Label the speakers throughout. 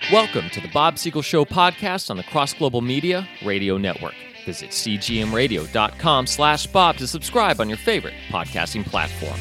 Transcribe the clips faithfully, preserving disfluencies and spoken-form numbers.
Speaker 1: Welcome to the Bob Siegel Show podcast on the Cross Global Media Radio Network. Visit cgmradio.com slash Bob to subscribe on your favorite podcasting platform.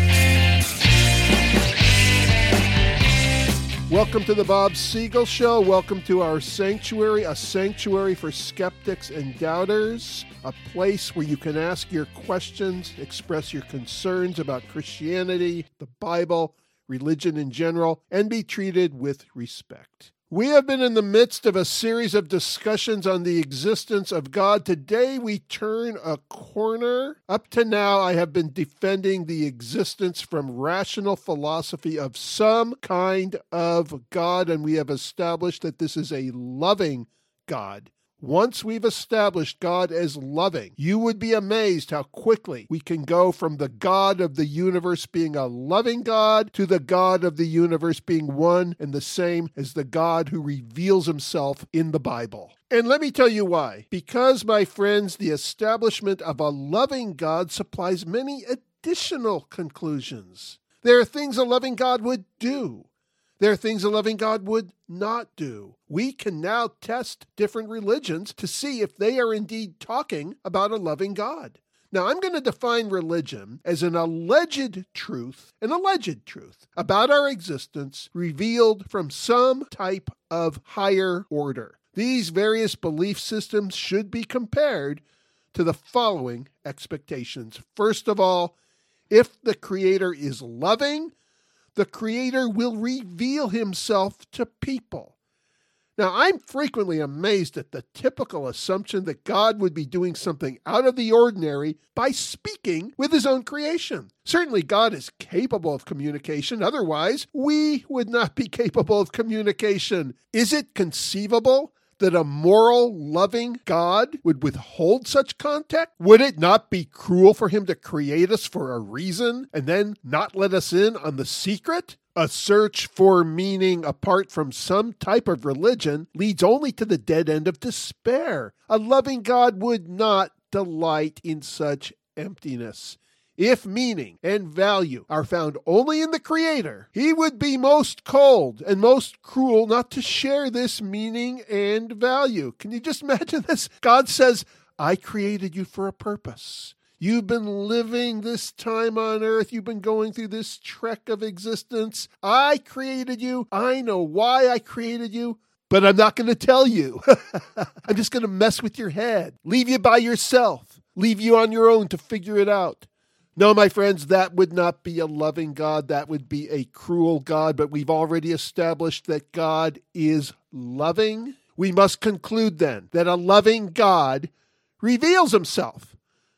Speaker 2: Welcome to the Bob Siegel Show. Welcome to our sanctuary, a sanctuary for skeptics and doubters, a place where you can ask your questions, express your concerns about Christianity, the Bible, religion in general, and be treated with respect. We have been in the midst of a series of discussions on the existence of God. Today we turn a corner. Up to now, I have been defending the existence from rational philosophy of some kind of God, and we have established that this is a loving God. Once we've established God as loving, you would be amazed how quickly we can go from the God of the universe being a loving God to the God of the universe being one and the same as the God who reveals himself in the Bible. And let me tell you why. Because, my friends, the establishment of a loving God supplies many additional conclusions. There are things a loving God would do. There are things a loving God would not do. We can now test different religions to see if they are indeed talking about a loving God. Now, I'm going to define religion as an alleged truth, an alleged truth about our existence revealed from some type of higher order. These various belief systems should be compared to the following expectations. First of all, if the Creator is loving, the Creator will reveal himself to people. Now, I'm frequently amazed at the typical assumption that God would be doing something out of the ordinary by speaking with his own creation. Certainly, God is capable of communication. Otherwise, we would not be capable of communication. Is it conceivable that a moral, loving God would withhold such contact? Would it not be cruel for him to create us for a reason and then not let us in on the secret? A search for meaning apart from some type of religion leads only to the dead end of despair. A loving God would not delight in such emptiness. If meaning and value are found only in the Creator, he would be most cold and most cruel not to share this meaning and value. Can you just imagine this? God says, I created you for a purpose. You've been living this time on earth. You've been going through this trek of existence. I created you. I know why I created you, but I'm not going to tell you. I'm just going to mess with your head, leave you by yourself, leave you on your own to figure it out. No, my friends, that would not be a loving God. That would be a cruel God. But we've already established that God is loving. We must conclude then that a loving God reveals himself.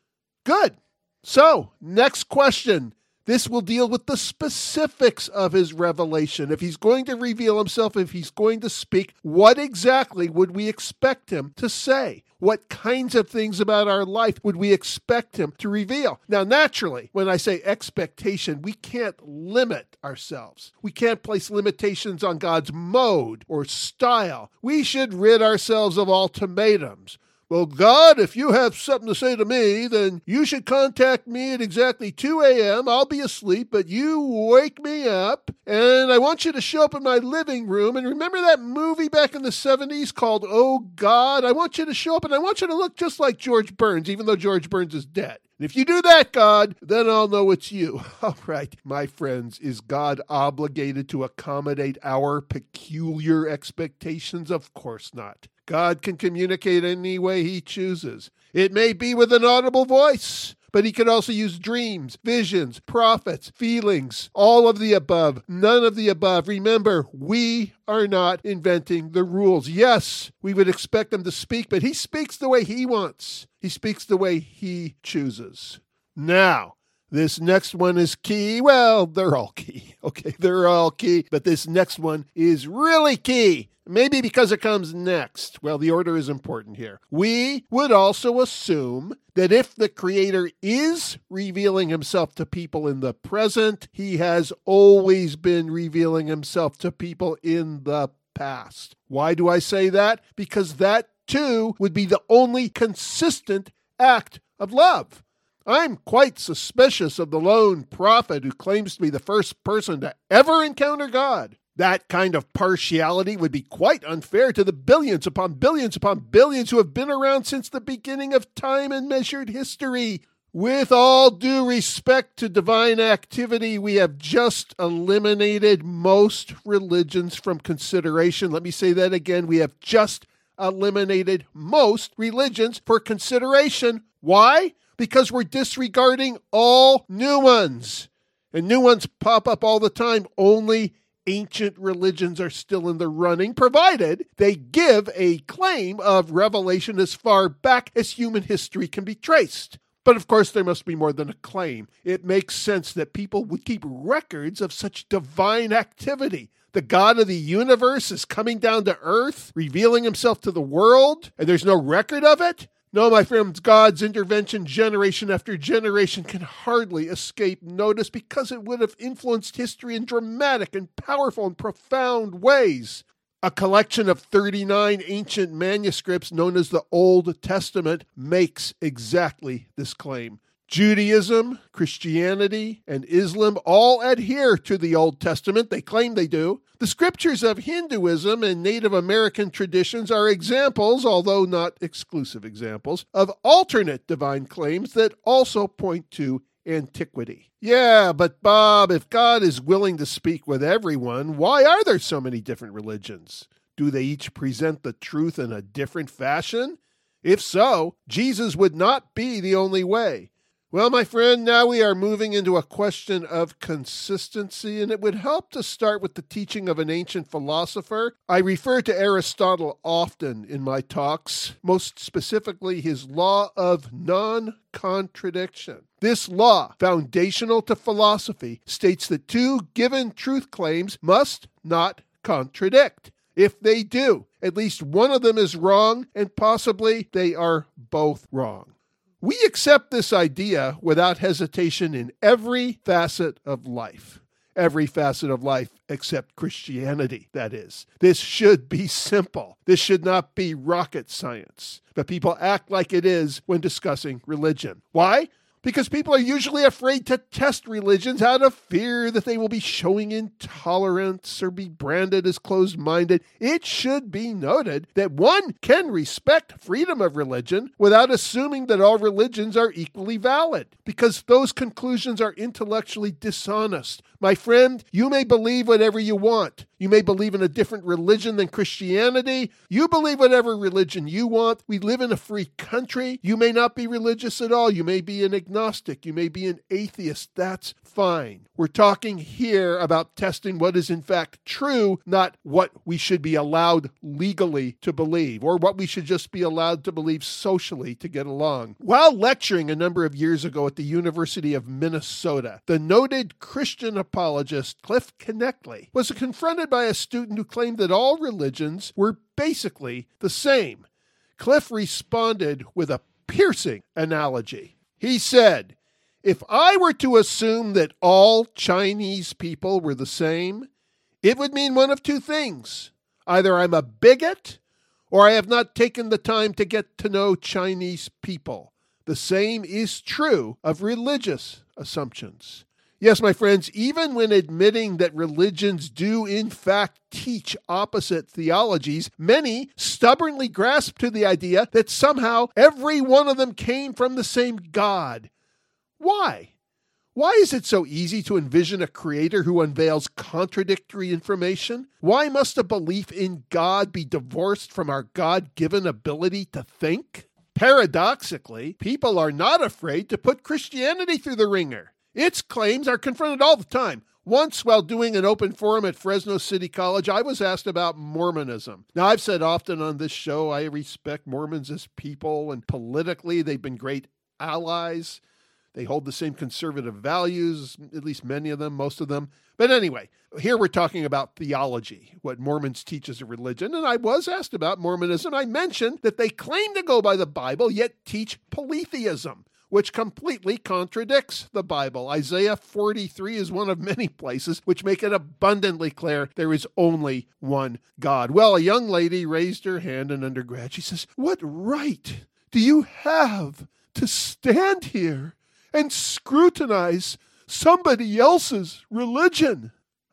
Speaker 2: Good. So, next question. This will deal with the specifics of his revelation. If he's going to reveal himself, if he's going to speak, what exactly would we expect him to say? What kinds of things about our life would we expect him to reveal? Now, naturally, when I say expectation, we can't limit ourselves. We can't place limitations on God's mode or style. We should rid ourselves of ultimatums. Well, God, if you have something to say to me, then you should contact me at exactly two a.m. I'll be asleep, but you wake me up, and I want you to show up in my living room. And remember that movie back in the seventies called Oh, God? I want you to show up, and I want you to look just like George Burns, even though George Burns is dead. And if you do that, God, then I'll know it's you. All right, my friends, is God obligated to accommodate our peculiar expectations? Of course not. God can communicate any way he chooses. It may be with an audible voice, but he can also use dreams, visions, prophets, feelings, all of the above, none of the above. Remember, we are not inventing the rules. Yes, we would expect him to speak, but he speaks the way he wants. He speaks the way he chooses. Now, this next one is key. Well, they're all key. Okay, they're all key, but this next one is really key. Maybe because it comes next. Well, the order is important here. We would also assume that if the Creator is revealing himself to people in the present, he has always been revealing himself to people in the past. Why do I say that? Because that, too, would be the only consistent act of love. I'm quite suspicious of the lone prophet who claims to be the first person to ever encounter God. That kind of partiality would be quite unfair to the billions upon billions upon billions who have been around since the beginning of time and measured history. With all due respect to divine activity, we have just eliminated most religions from consideration. Let me say that again. We have just eliminated most religions for consideration. Why? Because we're disregarding all new ones. And new ones pop up all the time. Only ancient religions are still in the running, provided they give a claim of revelation as far back as human history can be traced. But of course, there must be more than a claim. It makes sense that people would keep records of such divine activity. The God of the universe is coming down to earth, revealing himself to the world, and there's no record of it? No, my friends, God's intervention generation after generation can hardly escape notice because it would have influenced history in dramatic and powerful and profound ways. A collection of thirty-nine ancient manuscripts known as the Old Testament makes exactly this claim. Judaism, Christianity, and Islam all adhere to the Old Testament. They claim they do. The scriptures of Hinduism and Native American traditions are examples, although not exclusive examples, of alternate divine claims that also point to antiquity. Yeah, but Bob, if God is willing to speak with everyone, why are there so many different religions? Do they each present the truth in a different fashion? If so, Jesus would not be the only way. Well, my friend, now we are moving into a question of consistency, and it would help to start with the teaching of an ancient philosopher. I refer to Aristotle often in my talks, most specifically his law of non-contradiction. This law, foundational to philosophy, states that two given truth claims must not contradict. If they do, at least one of them is wrong, and possibly they are both wrong. We accept this idea without hesitation in every facet of life. Every facet of life except Christianity, that is. This should be simple. This should not be rocket science. But people act like it is when discussing religion. Why? Because people are usually afraid to test religions out of fear that they will be showing intolerance or be branded as closed-minded. It should be noted that one can respect freedom of religion without assuming that all religions are equally valid, because those conclusions are intellectually dishonest. My friend, you may believe whatever you want. You may believe in a different religion than Christianity. You believe whatever religion you want. We live in a free country. You may not be religious at all. You may be an agnostic. You may be an atheist. That's fine. We're talking here about testing what is in fact true, not what we should be allowed legally to believe, or what we should just be allowed to believe socially to get along. While lecturing a number of years ago at the University of Minnesota, the noted Christian apologist Cliff Knechtle was confronted by a student who claimed that all religions were basically the same. Cliff responded with a piercing analogy. He said, "If I were to assume that all Chinese people were the same, it would mean one of two things. Either I'm a bigot, or I have not taken the time to get to know Chinese people. The same is true of religious assumptions." Yes, my friends, even when admitting that religions do in fact teach opposite theologies, many stubbornly grasp to the idea that somehow every one of them came from the same God. Why? Why is it so easy to envision a creator who unveils contradictory information? Why must a belief in God be divorced from our God-given ability to think? Paradoxically, people are not afraid to put Christianity through the ringer. Its claims are confronted all the time. Once, while doing an open forum at Fresno City College, I was asked about Mormonism. Now, I've said often on this show, I respect Mormons as people, and politically, they've been great allies. They hold the same conservative values, at least many of them, most of them. But anyway, here we're talking about theology, what Mormons teach as a religion. And I was asked about Mormonism. I mentioned that they claim to go by the Bible, yet teach polytheism, which completely contradicts the Bible. Isaiah forty-three is one of many places which make it abundantly clear there is only one God. Well, a young lady raised her hand in undergrad. She says, "What right do you have to stand here and scrutinize somebody else's religion?"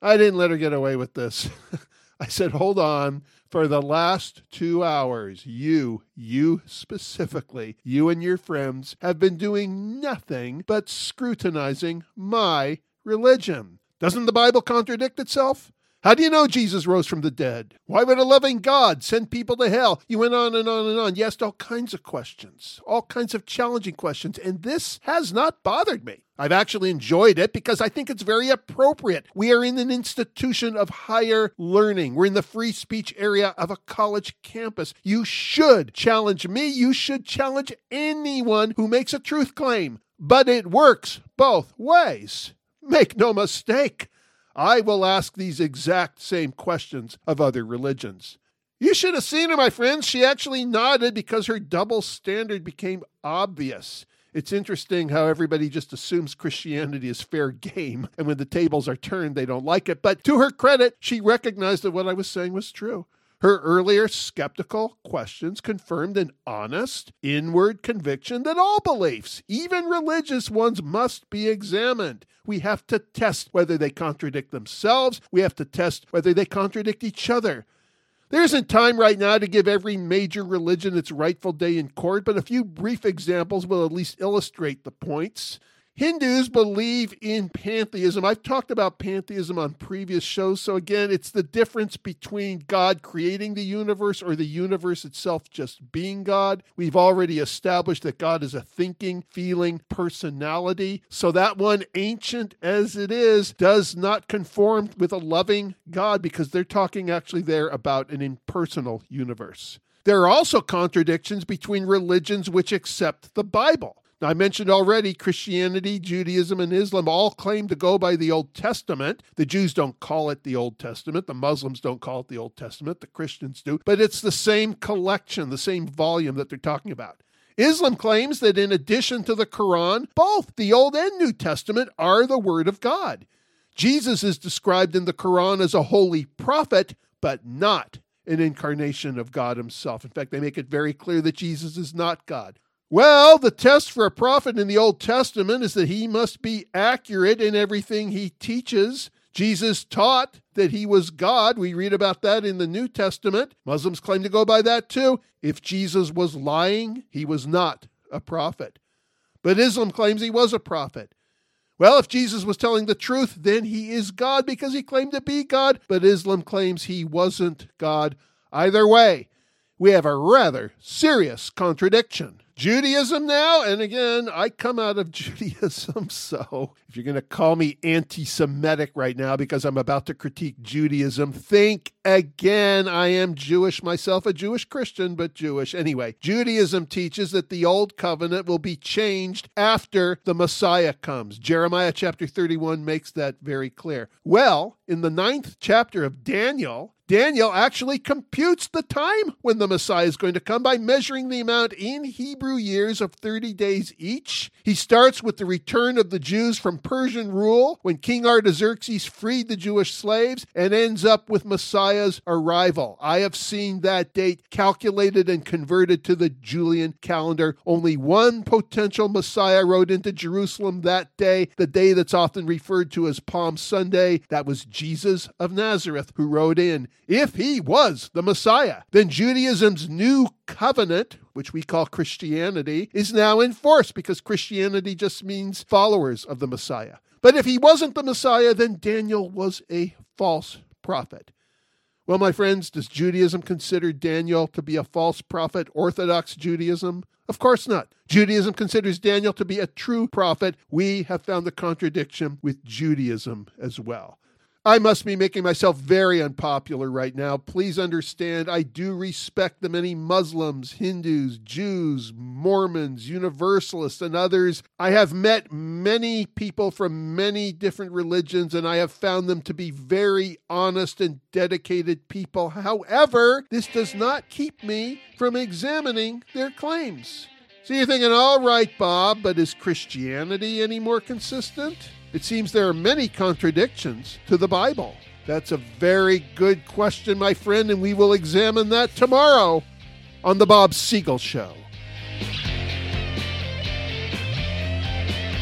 Speaker 2: I didn't let her get away with this. I said, hold on. For the last two hours, you, you specifically, you and your friends have been doing nothing but scrutinizing my religion. Doesn't the Bible contradict itself? How do you know Jesus rose from the dead? Why would a loving God send people to hell? You went on and on and on. You asked all kinds of questions, all kinds of challenging questions, and this has not bothered me. I've actually enjoyed it because I think it's very appropriate. We are in an institution of higher learning. We're in the free speech area of a college campus. You should challenge me. You should challenge anyone who makes a truth claim. But it works both ways. Make no mistake. I will ask these exact same questions of other religions. You should have seen her, my friends. She actually nodded because her double standard became obvious. It's interesting how everybody just assumes Christianity is fair game, and when the tables are turned, they don't like it. But to her credit, she recognized that what I was saying was true. Her earlier skeptical questions confirmed an honest, inward conviction that all beliefs, even religious ones, must be examined. We have to test whether they contradict themselves. We have to test whether they contradict each other. There isn't time right now to give every major religion its rightful day in court, but a few brief examples will at least illustrate the points. Hindus believe in pantheism. I've talked about pantheism on previous shows. So again, it's the difference between God creating the universe or the universe itself just being God. We've already established that God is a thinking, feeling personality. So that one, ancient as it is, does not conform with a loving God because they're talking actually there about an impersonal universe. There are also contradictions between religions which accept the Bible. Now, I mentioned already Christianity, Judaism, and Islam all claim to go by the Old Testament. The Jews don't call it the Old Testament. The Muslims don't call it the Old Testament. The Christians do. But it's the same collection, the same volume that they're talking about. Islam claims that in addition to the Quran, both the Old and New Testament are the Word of God. Jesus is described in the Quran as a holy prophet, but not an incarnation of God himself. In fact, they make it very clear that Jesus is not God. Well, the test for a prophet in the Old Testament is that he must be accurate in everything he teaches. Jesus taught that he was God. We read about that in the New Testament. Muslims claim to go by that too. If Jesus was lying, he was not a prophet. But Islam claims he was a prophet. Well, if Jesus was telling the truth, then he is God because he claimed to be God. But Islam claims he wasn't God. Either way, we have a rather serious contradiction. Judaism now, and again, I come out of Judaism, so if you're going to call me anti-Semitic right now because I'm about to critique Judaism, think again. I am Jewish myself, a Jewish Christian, but Jewish. Anyway, Judaism teaches that the old covenant will be changed after the Messiah comes. Jeremiah chapter thirty-one makes that very clear. Well, in the ninth chapter of Daniel, Daniel actually computes the time when the Messiah is going to come by measuring the amount in Hebrew years of thirty days each. He starts with the return of the Jews from Persian rule when King Artaxerxes freed the Jewish slaves and ends up with Messiah's arrival. I have seen that date calculated and converted to the Julian calendar. Only one potential Messiah rode into Jerusalem that day, the day that's often referred to as Palm Sunday. That was Jesus of Nazareth who rode in. If he was the Messiah, then Judaism's new covenant, which we call Christianity, is now in force because Christianity just means followers of the Messiah. But if he wasn't the Messiah, then Daniel was a false prophet. Well, my friends, does Judaism consider Daniel to be a false prophet, Orthodox Judaism? Of course not. Judaism considers Daniel to be a true prophet. We have found the contradiction with Judaism as well. I must be making myself very unpopular right now. Please understand, I do respect the many Muslims, Hindus, Jews, Mormons, Universalists, and others. I have met many people from many different religions, and I have found them to be very honest and dedicated people. However, this does not keep me from examining their claims. So you're thinking, all right, Bob, but is Christianity any more consistent? It seems there are many contradictions to the Bible. That's a very good question, my friend, and we will examine that tomorrow on The Bob Siegel Show.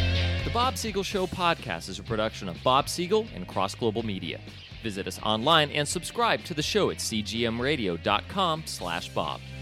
Speaker 1: The Bob Siegel Show podcast is a production of Bob Siegel and Cross Global Media. Visit us online and subscribe to the show at c g m radio dot com slash bob.